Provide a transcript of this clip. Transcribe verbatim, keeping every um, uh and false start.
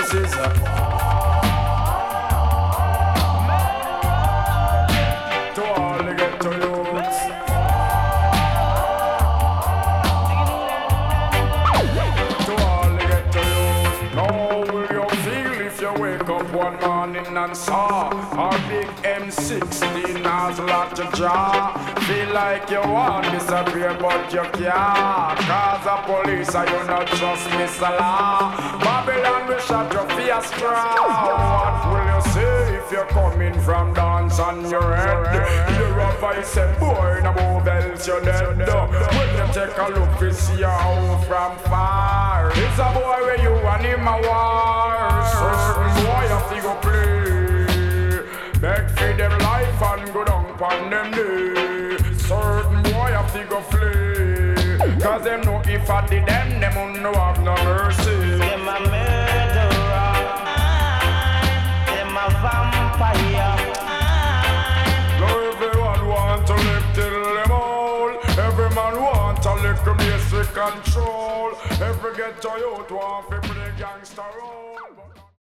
This is a to all the ghetto youths. To all the ghetto youths. How will you feel if you wake up one morning and saw a big M sixteen as locked your jaw? Feel like you want disappear but you can't, cause the police are you not trust Mister Law. Babylon will shut your face straw. What will you say if you're coming from dance on your head? You're a voice say boy no move else you're dead. When you take a look you see a home from far. It's a boy where you and him a war. Certain boy you have to go play. Beg for them life and go down upon them day. Certain boy have to go flee, cause them know if I did them, them won't know have no mercy. Them a murderer, them a vampire. Now everyone want to live till them all. Every man want a little basic control. Every ghetto youth want to play gangster role.